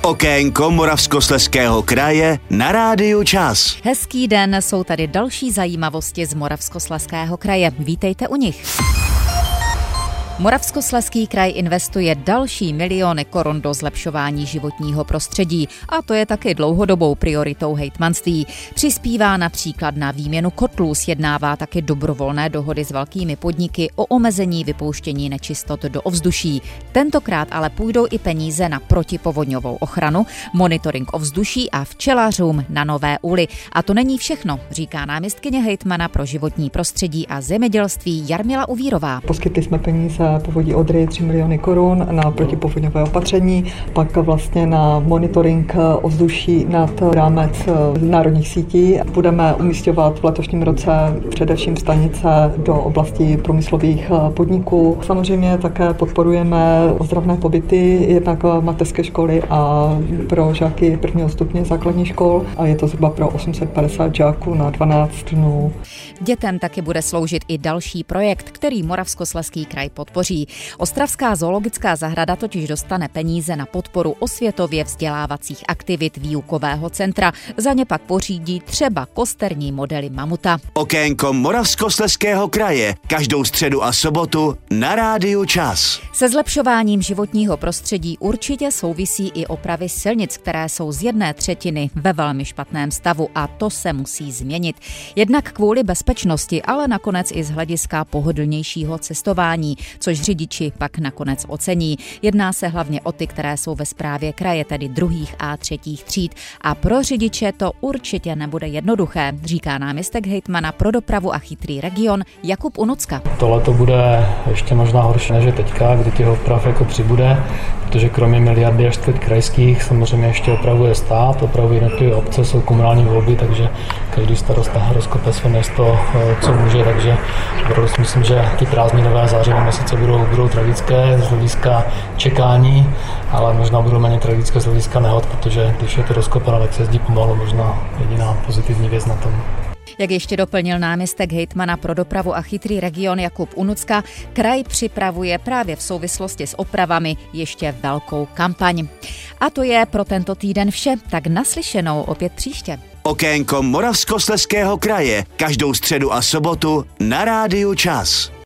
Okénko Moravskoslezského kraje na rádiu Čas. Hezký den, jsou tady další zajímavosti z Moravskoslezského kraje. Vítejte u nich. Moravskoslezský kraj investuje další miliony korun do zlepšování životního prostředí a to je taky dlouhodobou prioritou hejtmanství. Přispívá například na výměnu kotlů, sjednává taky dobrovolné dohody s velkými podniky o omezení vypouštění nečistot do ovzduší. Tentokrát ale půjdou i peníze na protipovodňovou ochranu, monitoring ovzduší a včelařům na Nové Uli. A to není všechno, říká náměstkyně hejtmana pro životní prostředí a zemědělství Jarmila Uvírová. Poskytli jsme peníze Povodí Odry 3 miliony korun na protipovodňové opatření, pak vlastně na monitoring ovzduší nad rámec národních sítí. Budeme umísťovat v letošním roce především stanice do oblasti průmyslových podniků. Samozřejmě také podporujeme ozdravné pobyty, jednak mateřské školy a pro žáky prvního stupně základních škol a je to zhruba pro 850 žáků na 12 dnů. Dětem taky bude sloužit i další projekt, který Moravskoslezský kraj podpoří. Ostravská zoologická zahrada totiž dostane peníze na podporu osvětově vzdělávacích aktivit výukového centra. Za ně pak pořídí třeba kosterní modely mamuta. Okénko Moravskoslezského kraje každou středu a sobotu na rádiu Čas. Se zlepšováním životního prostředí určitě souvisí i opravy silnic, které jsou z 1/3 ve velmi špatném stavu a to se musí změnit. Jednak kvůli bezpečnosti, ale nakonec i z hlediska pohodlnějšího cestování, což řidiči pak nakonec ocení. Jedná se hlavně o ty, které jsou ve správě kraje, tedy 2. a 3. tříd. A pro řidiče to určitě nebude jednoduché, říká náměstek hejtmana pro dopravu a chytrý region Jakub Unucka. Tohle to bude ještě možná horší než teďka, kdy těch oprav jako přibude, protože kromě miliardy až čtvrt krajských samozřejmě ještě opravuje stát, opravuje jednotlivé obce, jsou komunální volby, takže každý starosta rozkope své město, co může, takže si myslím, že ty prázdninové zářivé měsíce budou tragické z hlediska čekání, ale možná budou méně tragické z hlediska nehod, protože když je to rozkopané, tak se jezdí pomalu, možná jediná pozitivní věc na tom. Jak ještě doplnil náměstek hejtmana pro dopravu a chytrý region Jakub Unucka, kraj připravuje právě v souvislosti s opravami ještě velkou kampaň. A to je pro tento týden vše, tak naslyšenou opět příště. Okénko Moravskoslezského kraje každou středu a sobotu na rádiu Čas.